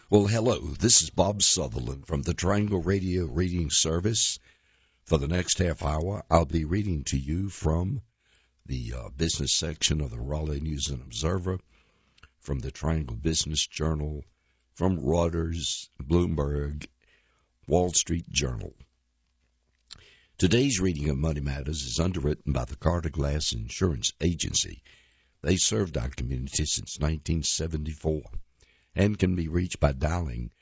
Well, hello. This is Bob Sutherland from the Triangle Radio Reading Service. For the next half hour, I'll be reading to you from the business section of the Raleigh News and Observer, from the Triangle Business Journal, from Reuters, Bloomberg, Wall Street Journal. Today's reading of Money Matters is underwritten by the Carter Glass Insurance Agency. They served our community since 1974. And can be reached by dialing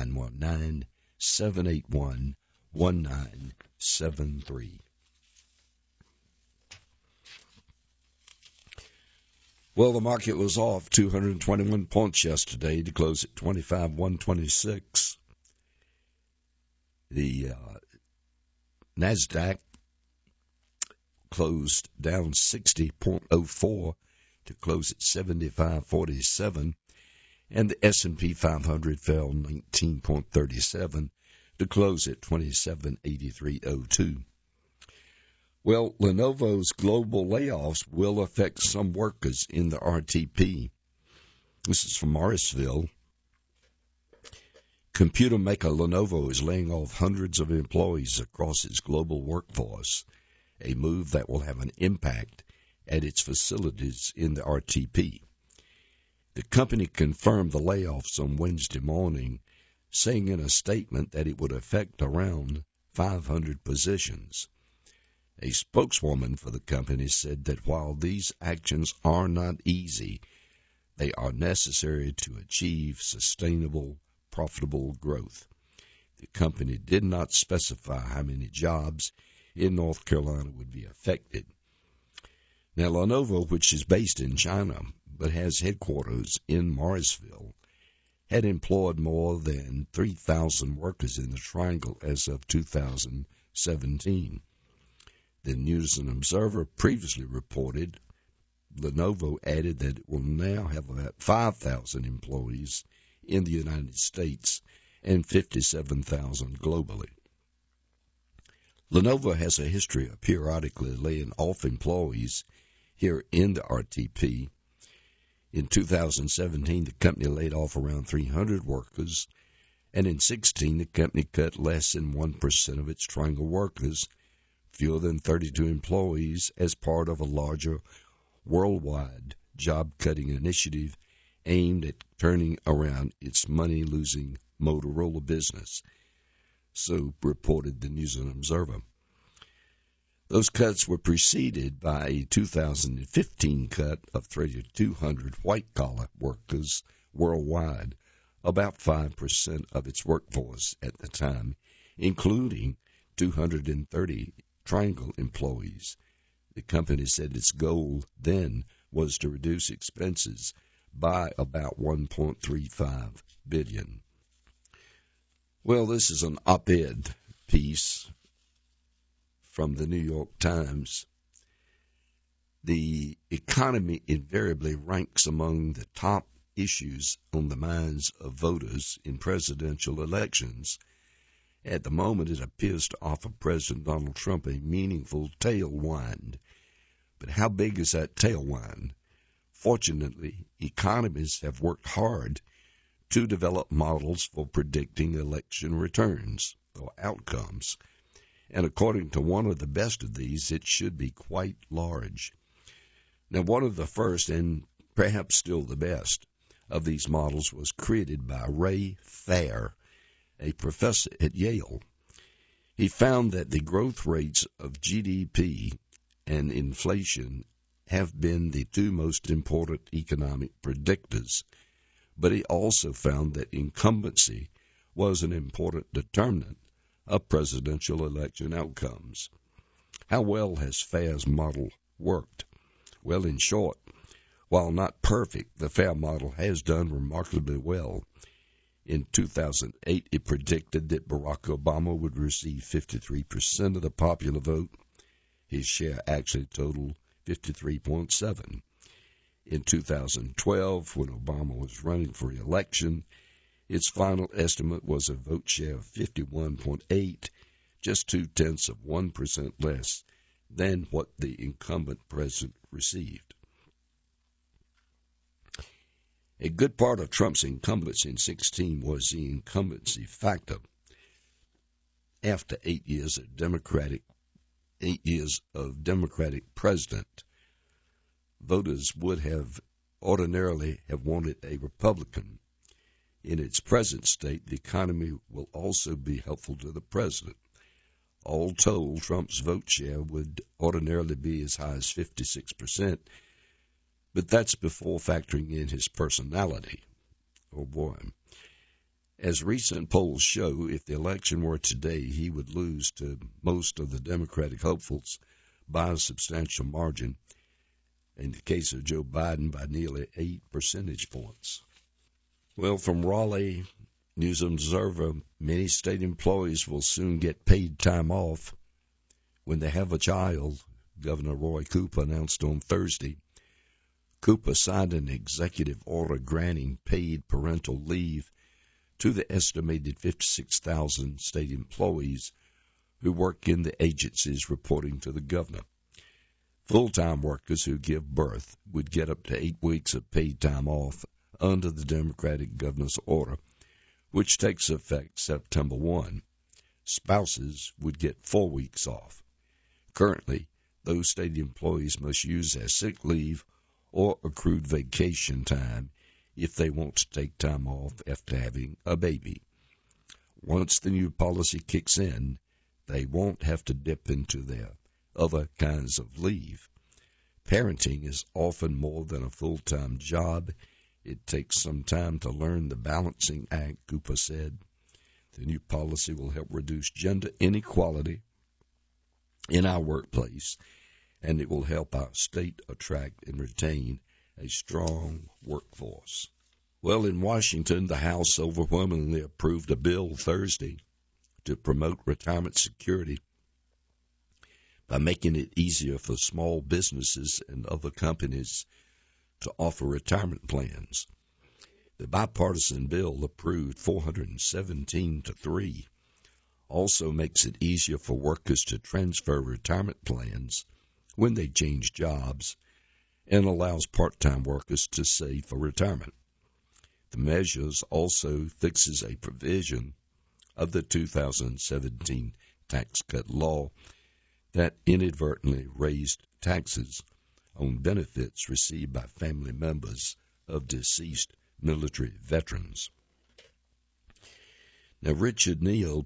919-781-1973. Well, the market was off 221 points yesterday to close at 25,126. The NASDAQ closed down 60.04 to close at 75.47. And the S&P 500 fell 19.37 to close at 2783.02. Well, Lenovo's global layoffs will affect some workers in the RTP. This is from Morrisville. Computer maker Lenovo is laying off hundreds of employees across its global workforce, a move that will have an impact at its facilities in the RTP. The company confirmed the layoffs on Wednesday morning, saying in a statement that it would affect around 500 positions. A spokeswoman for the company said that while these actions are not easy, they are necessary to achieve sustainable, profitable growth. The company did not specify how many jobs in North Carolina would be affected. Now, Lenovo, which is based in China, but has headquarters in Morrisville, had employed more than 3,000 workers in the Triangle as of 2017. The News and Observer previously reported Lenovo added that it will now have about 5,000 employees in the United States and 57,000 globally. Lenovo has a history of periodically laying off employees here in the RTP. In 2017, the company laid off around 300 workers, and in 2016, the company cut less than 1% of its Triangle workers, fewer than 32 employees, as part of a larger worldwide job-cutting initiative aimed at turning around its money-losing Motorola business, so reported the News and Observer. Those cuts were preceded by a 2015 cut of 3,200 white-collar workers worldwide, about 5% of its workforce at the time, including 230 Triangle employees. The company said its goal then was to reduce expenses by about $1.35 billion. Well, this is an op-ed piece from the New York Times. The economy invariably ranks among the top issues on the minds of voters in presidential elections. At the moment, it appears to offer President Donald Trump a meaningful tailwind. But how big is that tailwind? Fortunately, economists have worked hard to develop models for predicting election returns or outcomes. And according to one of the best of these, it should be quite large. Now, one of the first, and perhaps still the best, of these models was created by Ray Fair, a professor at Yale. He found that the growth rates of GDP and inflation have been the two most important economic predictors, but he also found that incumbency was an important determinant of presidential election outcomes. How well has Fair's model worked? Well, in short, while not perfect, the Fair model has done remarkably well. In 2008, it predicted that Barack Obama would receive 53% of the popular vote. His share actually totaled 53.7. In 2012, when Obama was running for re-election, its final estimate was a vote share of 51.8, just 0.2% less than what the incumbent president received. A good part of Trump's incumbency in 2016 was the incumbency factor. After 8 years of Democratic president, voters would have ordinarily have wanted a Republican. In its present state, the economy will also be helpful to the president. All told, Trump's vote share would ordinarily be as high as 56%, but that's before factoring in his personality. Oh boy. As recent polls show, if the election were today, he would lose to most of the Democratic hopefuls by a substantial margin. In the case of Joe Biden, by nearly 8 percentage points. Well, from Raleigh News and Observer, many state employees will soon get paid time off when they have a child, Governor Roy Cooper announced on Thursday. Cooper signed an executive order granting paid parental leave to the estimated 56,000 state employees who work in the agencies reporting to the governor. Full-time workers who give birth would get up to 8 weeks of paid time off under the Democratic governor's order, which takes effect September 1. Spouses would get 4 weeks off. Currently, those state employees must use their sick leave or accrued vacation time if they want to take time off after having a baby. Once the new policy kicks in, they won't have to dip into their other kinds of leave. Parenting is often more than a full-time job. It takes some time to learn the balancing act, Cooper said. The new policy will help reduce gender inequality in our workplace, and it will help our state attract and retain a strong workforce. Well, in Washington, the House overwhelmingly approved a bill Thursday to promote retirement security by making it easier for small businesses and other companies to offer retirement plans. The bipartisan bill, approved 417-3, also makes it easier for workers to transfer retirement plans when they change jobs and allows part-time workers to save for retirement. The measures also fixes a provision of the 2017 tax cut law that inadvertently raised taxes on benefits received by family members of deceased military veterans. Now, Richard Neal,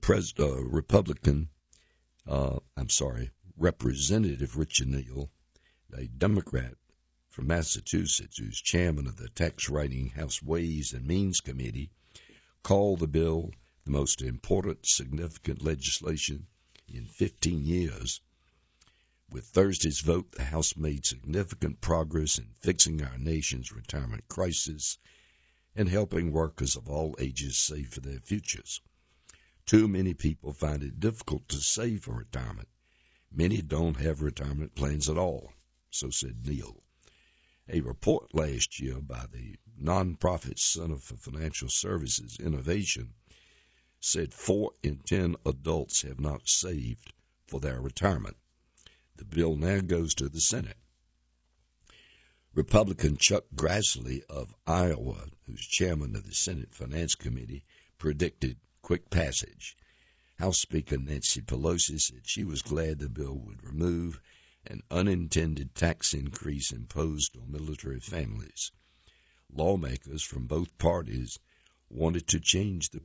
Representative Richard Neal, a Democrat from Massachusetts, who's chairman of the Tax Writing House Ways and Means Committee, called the bill the most important significant legislation in 15 years. With Thursday's vote, the House made significant progress in fixing our nation's retirement crisis and helping workers of all ages save for their futures. Too many people find it difficult to save for retirement. Many don't have retirement plans at all, so said Neal. A report last year by the nonprofit Center for Financial Services Innovation said 4 in 10 adults have not saved for their retirement. The bill now goes to the Senate. Republican Chuck Grassley of Iowa, who's chairman of the Senate Finance Committee, predicted quick passage. House Speaker Nancy Pelosi said she was glad the bill would remove an unintended tax increase imposed on military families. Lawmakers from both parties wanted to change the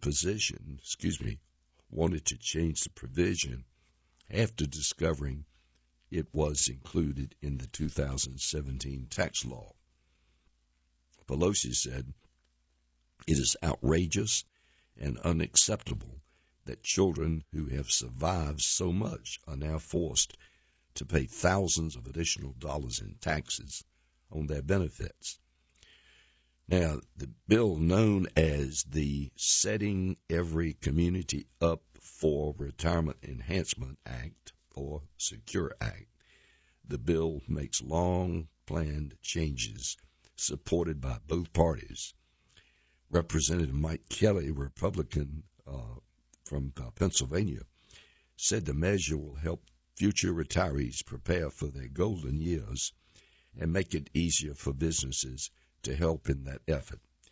provision after discovering it was included in the 2017 tax law. Pelosi said, "It is outrageous and unacceptable that children who have survived so much are now forced to pay thousands of additional dollars in taxes on their benefits." Now, the bill known as the Setting Every Community Up for Retirement Enhancement Act, or SECURE Act. The bill makes long-planned changes supported by both parties. Representative Mike Kelly, Republican from Pennsylvania, said the measure will help future retirees prepare for their golden years and make it easier for businesses to help in that effort.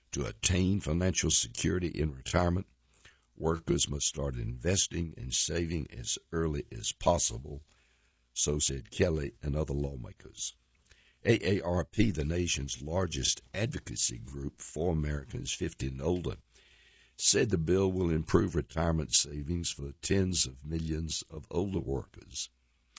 To attain financial security in retirement, workers must start investing and saving as early as possible, so said Kelly and other lawmakers. AARP, the nation's largest advocacy group for Americans 50 and older, said the bill will improve retirement savings for tens of millions of older workers.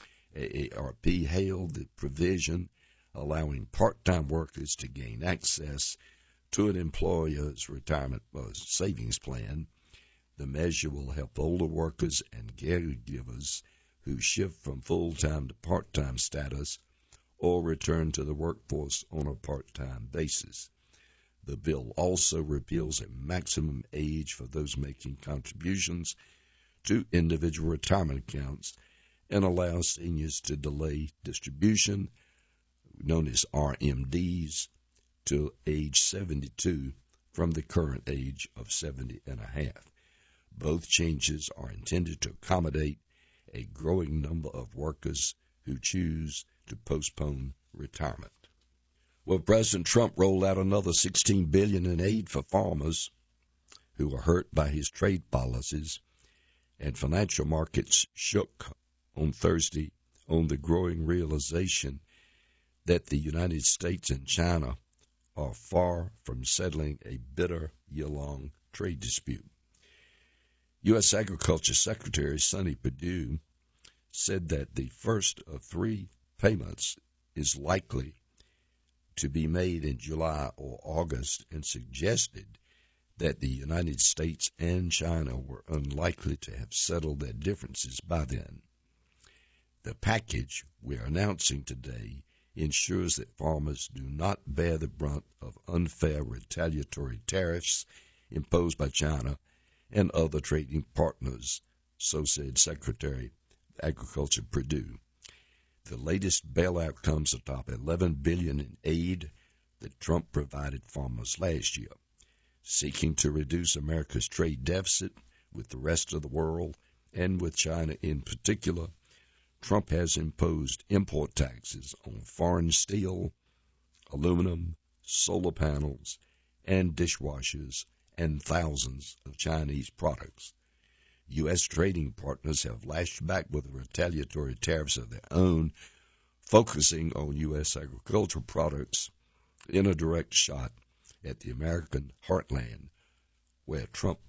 AARP hailed the provision allowing part-time workers to gain access to an employer's retirement savings plan. The measure will help older workers and caregivers who shift from full-time to part-time status or return to the workforce on a part-time basis. The bill also repeals a maximum age for those making contributions to individual retirement accounts and allows seniors to delay distribution, known as RMDs, to age 72 from the current age of 70 and a half. Both changes are intended to accommodate a growing number of workers who choose to postpone retirement. Well, President Trump rolled out another $16 billion in aid for farmers who are hurt by his trade policies, and financial markets shook on Thursday on the growing realization that the United States and China are far from settling a bitter year-long trade dispute. U.S. Agriculture Secretary Sonny Perdue said that the first of three payments is likely to be made in July or August, and suggested that the United States and China were unlikely to have settled their differences by then. The package we're announcing today ensures that farmers do not bear the brunt of unfair retaliatory tariffs imposed by China and other trading partners, so said Secretary of Agriculture Perdue. The latest bailout comes atop $11 billion in aid that Trump provided farmers last year. Seeking to reduce America's trade deficit with the rest of the world and with China in particular, Trump has imposed import taxes on foreign steel, aluminum, solar panels, and dishwashers, and thousands of Chinese products. U.S. trading partners have lashed back with retaliatory tariffs of their own, focusing on U.S. agricultural products in a direct shot at the American heartland, where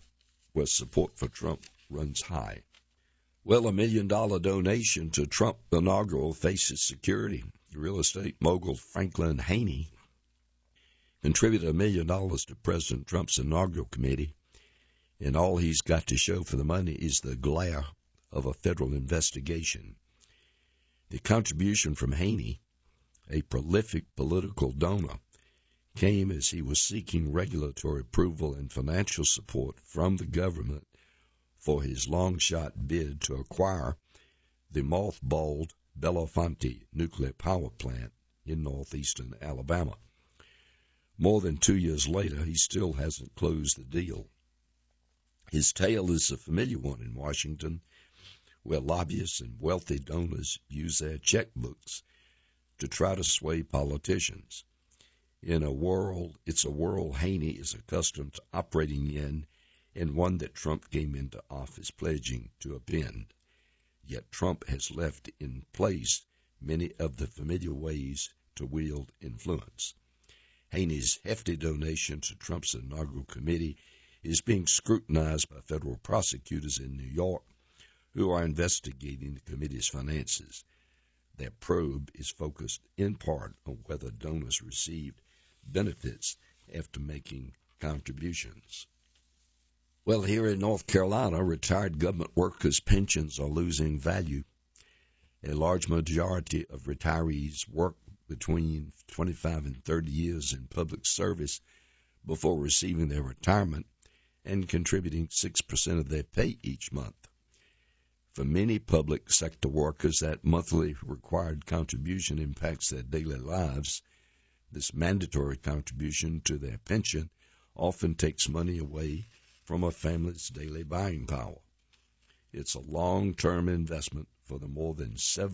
support for Trump runs high. Well, $1 million donation to Trump inaugural faces security. Real estate mogul Franklin Haney contributed $1 million to President Trump's inaugural committee, and all he's got to show for the money is the glare of a federal investigation. The contribution from Haney, a prolific political donor, came as he was seeking regulatory approval and financial support from the government for his long-shot bid to acquire the mothballed Bellefonte nuclear power plant in northeastern Alabama. More than 2 years later, he still hasn't closed the deal. His tale is a familiar one in Washington, where lobbyists and wealthy donors use their checkbooks to try to sway politicians. It's a world Haney is accustomed to operating in, and one that Trump came into office pledging to upend. Yet Trump has left in place many of the familiar ways to wield influence. Haney's hefty donation to Trump's inaugural committee is being scrutinized by federal prosecutors in New York who are investigating the committee's finances. Their probe is focused in part on whether donors received benefits after making contributions. Well, here in North Carolina, retired government workers' pensions are losing value. A large majority of retirees work between 25 and 30 years in public service before receiving their retirement and contributing 6% of their pay each month. For many public sector workers, that monthly required contribution impacts their daily lives. This mandatory contribution to their pension often takes money away from a family's daily buying power. It's a long-term investment for the more than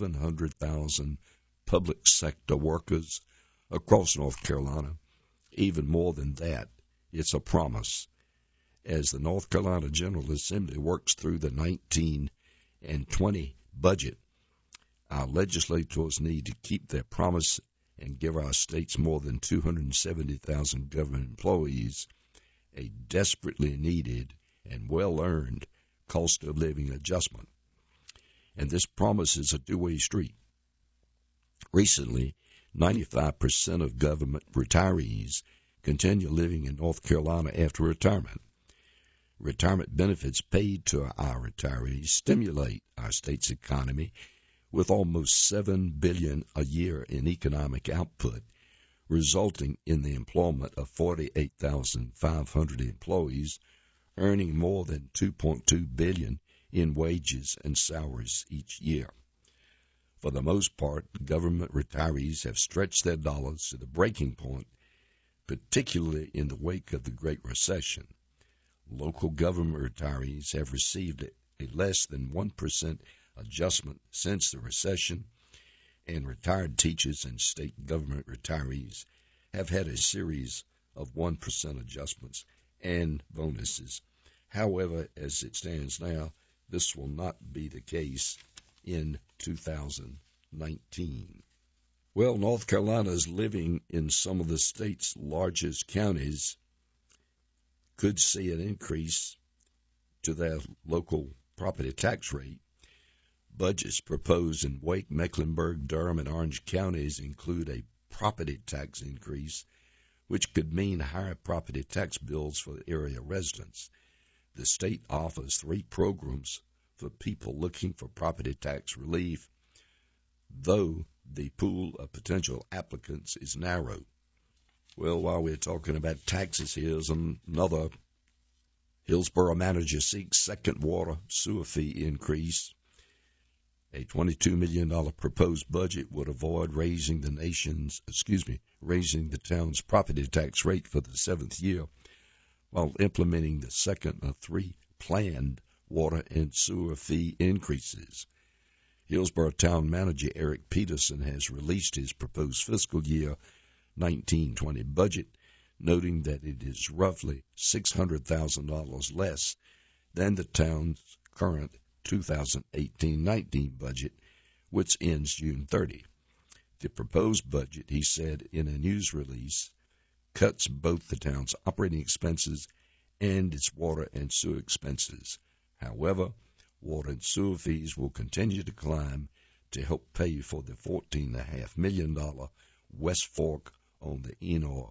700,000 public sector workers across North Carolina, even more than that it's a promise. As the North Carolina General Assembly works through the 19 and 20 budget, our legislators need to keep their promise and give our states more than 270,000 government employees a desperately needed and well-earned cost of living adjustment. And this promise is a two-way street. Recently, 95% of government retirees continue living in North Carolina after retirement. Retirement benefits paid to our retirees stimulate our state's economy with almost $7 billion a year in economic output, resulting in the employment of 48,500 employees earning more than $2.2 billion in wages and salaries each year. For the most part, government retirees have stretched their dollars to the breaking point, particularly in the wake of the Great Recession. Local government retirees have received a less than 1% adjustment since the recession, and retired teachers and state government retirees have had a series of 1% adjustments and bonuses. However, as it stands now, this will not be the case in 2019. Well, North Carolina is living in some of the state's largest counties could see an increase to their local property tax rate. Budgets proposed in Wake, Mecklenburg, Durham, and Orange counties include a property tax increase, which could mean higher property tax bills for area residents. The state offers 3 programs for people looking for property tax relief, though the pool of potential applicants is narrow. Well, while we're talking about taxes, here's another. Hillsborough manager seeks second water sewer fee increase. A $22 million proposed budget would avoid raising the town's property tax rate for the 7th year, while implementing the second of 3 planned water and sewer fee increases. Hillsborough Town Manager Eric Peterson has released his proposed fiscal year 1920 budget, noting that it is roughly $600,000 less than the town's current 2018-19 budget, which ends June 30. The proposed budget, he said in a news release, cuts both the town's operating expenses and its water and sewer expenses. However, water and sewer fees will continue to climb to help pay for the $14.5 million West Fork on the Eno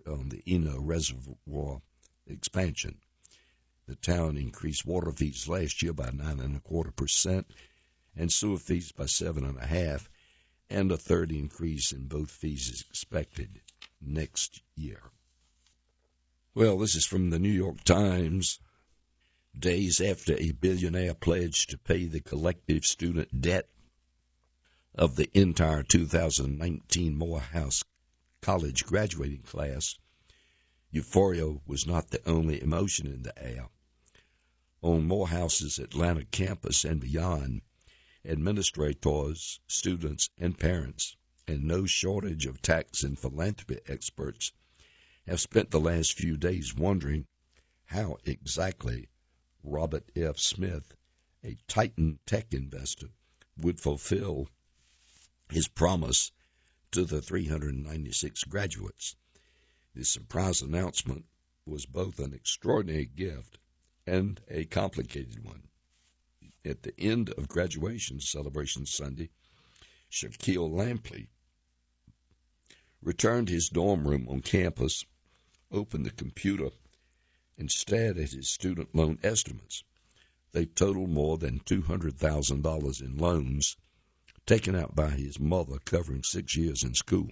Reservoir expansion. The town increased water fees last year by 9.25% and sewer fees by 7.5%, and a third increase in both fees is expected next year. Well, this is from the New York Times. Days after a billionaire pledged to pay the collective student debt of the entire 2019 Morehouse College graduating class, euphoria was not the only emotion in the air. On Morehouse's Atlanta campus and beyond, administrators, students, and parents, and no shortage of tax and philanthropy experts, have spent the last few days wondering how exactly Robert F. Smith, a Titan tech investor, would fulfill his promise to the 396 graduates. The surprise announcement was both an extraordinary gift and a complicated one. At the end of graduation celebration Sunday, Shaquille Lampley returned to his dorm room on campus, opened the computer, and stared at his student loan estimates. They totaled more than $200,000 in loans taken out by his mother covering 6 years in school.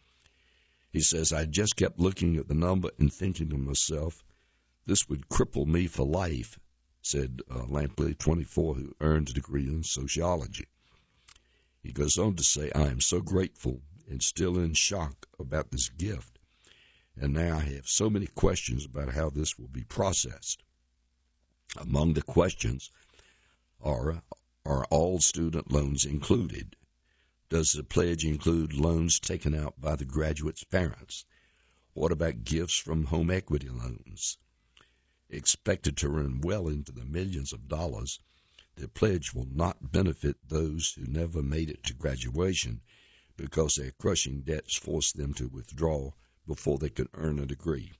He says, I just kept looking at the number and thinking to myself, this would cripple me for life, said Lampley, 24, who earned a degree in sociology. He goes on to say, I am so grateful and still in shock about this gift, and now I have so many questions about how this will be processed. Among the questions are all student loans included? Does the pledge include loans taken out by the graduate's parents? What about gifts from home equity loans? Expected to run well into the millions of dollars, the pledge will not benefit those who never made it to graduation because their crushing debts forced them to withdraw before they could earn a degree.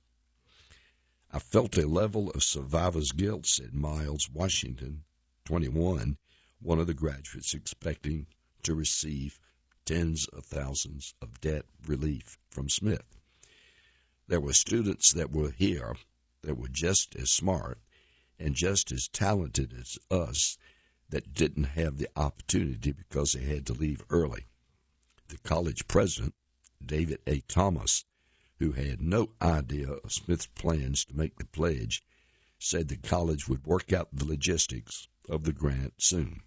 I felt a level of survivor's guilt, said Miles Washington, 21, one of the graduates expecting to receive tens of thousands of debt relief from Smith. There were students that were here that were just as smart and just as talented as us that didn't have the opportunity because they had to leave early. The college president, David A. Thomas, who had no idea of Smith's plans to make the pledge, said the college would work out the logistics of the grant soon.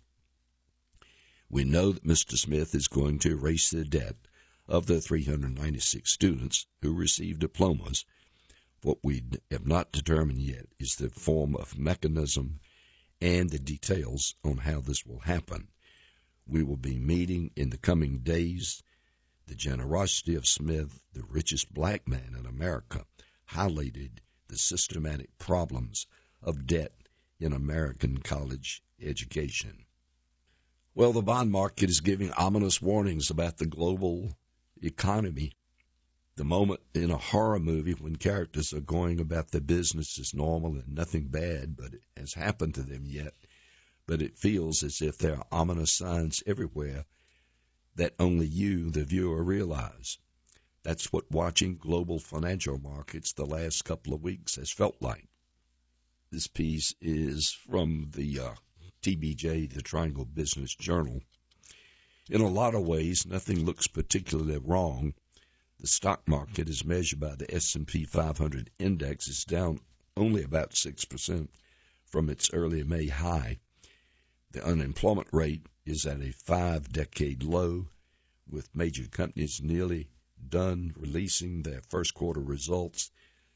We know that Mr. Smith is going to erase the debt of the 396 students who received diplomas. What we have not determined yet is the form of mechanism and the details on how this will happen. We will be meeting in the coming days. The generosity of Smith, the richest black man in America, highlighted the systematic problems of debt in American college education. Well, the bond market is giving ominous warnings about the global economy. The moment in a horror movie when characters are going about their business as normal and nothing bad has happened to them yet, but it feels as if there are ominous signs everywhere that only you, the viewer, realize. That's what watching global financial markets the last couple of weeks has felt like. This piece is from the TBJ, the Triangle Business Journal. In a lot of ways, nothing looks particularly wrong. The stock market, as measured by the S&P 500 index, is down only about 6% from its early May high. The unemployment rate is at a 5-decade low, with major companies nearly done releasing their first quarter results.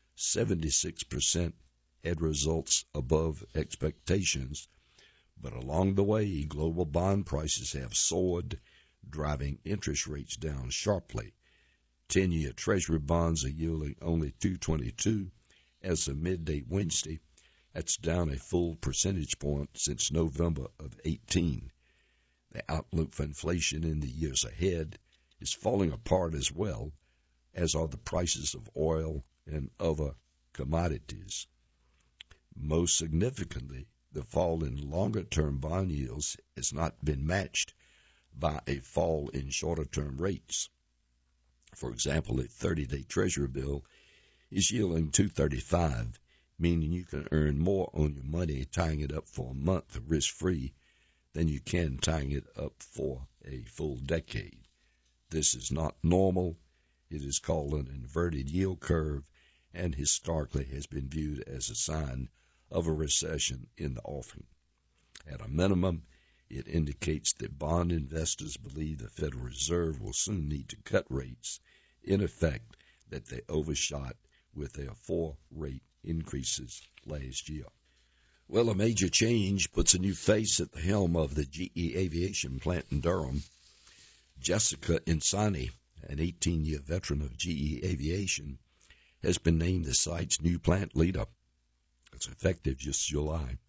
76% had results above expectations. But along the way, global bond prices have soared, driving interest rates down sharply. 10-year Treasury bonds are yielding only 2.22 as of midday Wednesday. That's down a full percentage point since November of 18. The outlook for inflation in the years ahead is falling apart as well, as are the prices of oil and other commodities. Most significantly, the fall in longer-term bond yields has not been matched by a fall in shorter-term rates. For example, a 30-day Treasury bill is yielding 2.35, meaning you can earn more on your money tying it up for a month risk-free than you can tying it up for a full decade. This is not normal. It is called an inverted yield curve and historically has been viewed as a sign of a recession in the offing. At a minimum, it indicates that bond investors believe the Federal Reserve will soon need to cut rates, in effect that they overshot with their 4 rate increases last year. Well, a major change puts a new face at the helm of the GE Aviation plant in Durham. Jessica Insani, an 18-year veteran of GE Aviation, has been named the site's new plant leader. It's effective just July.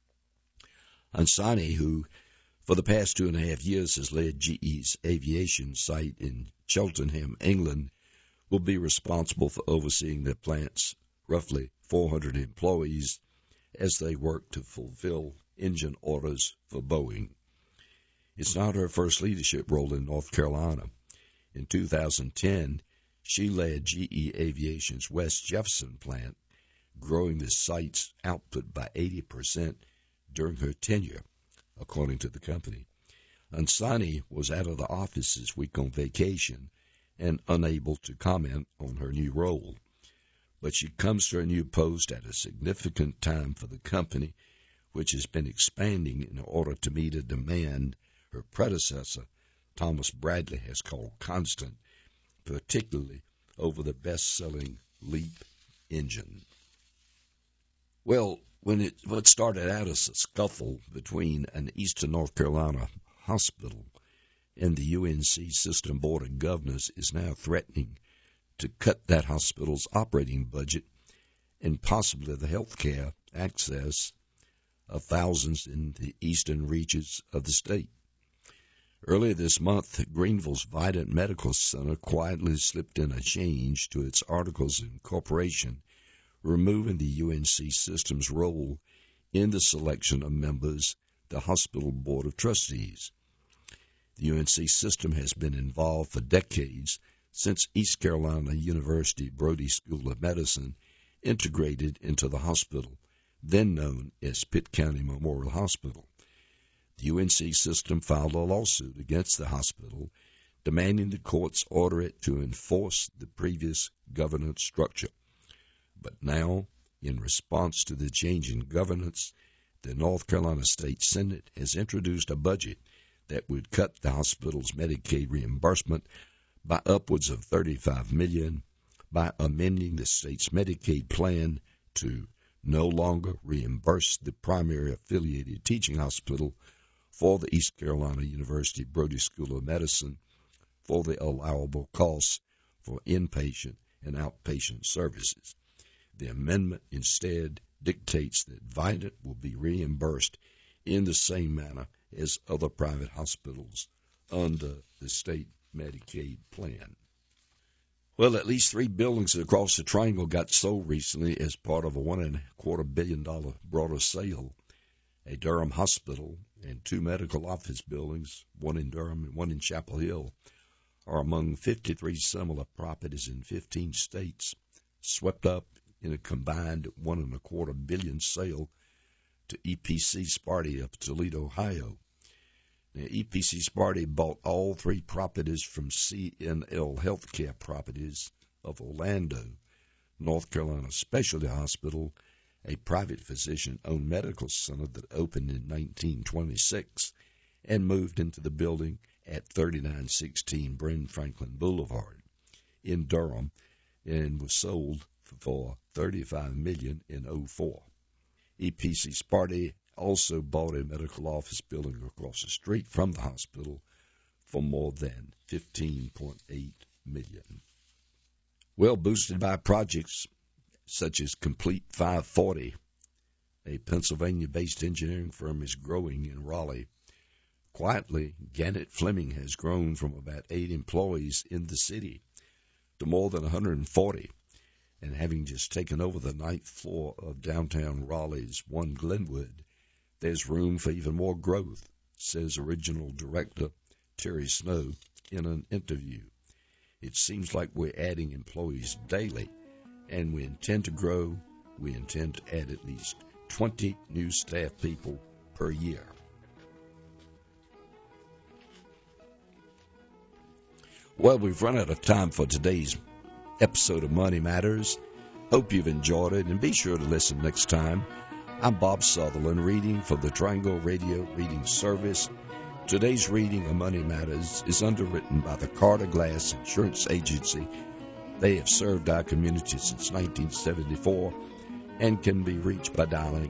Insani, who for the past 2.5 years has led GE's aviation site in Cheltenham, England, will be responsible for overseeing the plant's roughly 400 employees as they work to fulfill engine orders for Boeing. It's not her first leadership role in North Carolina. In 2010, she led GE Aviation's West Jefferson plant, growing the site's output by 80% during her tenure, according to the company. Insani was out of the office this week on vacation and unable to comment on her new role. But she comes to her new post at a significant time for the company, which has been expanding in order to meet a demand her predecessor, Thomas Bradley, has called constant, particularly over the best-selling LEAP engine. Well, what started out as a scuffle between an Eastern North Carolina hospital and the UNC System Board of Governors is now threatening to cut that hospital's operating budget and possibly the health care access of thousands in the eastern reaches of the state. Earlier this month, Greenville's Vidant Medical Center quietly slipped in a change to its Articles of Incorporation, removing the UNC system's role in the selection of members of the hospital board of trustees. The UNC system has been involved for decades, since East Carolina University Brody School of Medicine integrated into the hospital, then known as Pitt County Memorial Hospital. The UNC system filed a lawsuit against the hospital, demanding the courts order it to enforce the previous governance structure. But now, in response to the change in governance, the North Carolina State Senate has introduced a budget that would cut the hospital's Medicaid reimbursement by upwards of $35 million by amending the state's Medicaid plan to no longer reimburse the primary affiliated teaching hospital for the East Carolina University Brody School of Medicine for the allowable costs for inpatient and outpatient services. The amendment instead dictates that Vidant will be reimbursed in the same manner as other private hospitals under the state Medicaid plan. Well, at least 3 buildings across the Triangle got sold recently as part of a $1.25 billion broader sale. A Durham hospital and 2 medical office buildings, one in Durham and one in Chapel Hill, are among 53 similar properties in 15 states, swept up in a combined $1.25 billion sale to EPC Sparty of Toledo, Ohio. Now, EPC Sparty bought all 3 properties from CNL Healthcare Properties of Orlando, North Carolina Specialty Hospital, a private physician-owned medical center that opened in 1926 and moved into the building at 3916 Bryn Franklin Boulevard in Durham and was sold for $35 million in 2004. EPC Sparty also bought a medical office building across the street from the hospital for more than $15.8 million. Well, boosted by projects such as Complete 540, a Pennsylvania-based engineering firm is growing in Raleigh. Quietly, Gannett Fleming has grown from about 8 employees in the city to more than 140, and having just taken over the 9th floor of downtown Raleigh's One Glenwood, there's room for even more growth, says original director Terry Snow in an interview. It seems like we're adding employees daily, and we intend to grow. We intend to add at least 20 new staff people per year. Well, we've run out of time for today's episode of Money Matters. Hope you've enjoyed it, and be sure to listen next time. I'm Bob Sutherland, reading for the Triangle Radio Reading Service. Today's reading of Money Matters is underwritten by the Carter Glass Insurance Agency. They have served our community since 1974 and can be reached by dialing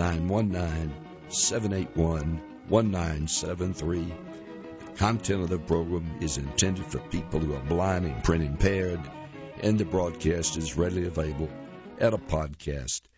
919-781-1973. The content of the program is intended for people who are blind and print impaired, and the broadcast is readily available at a podcast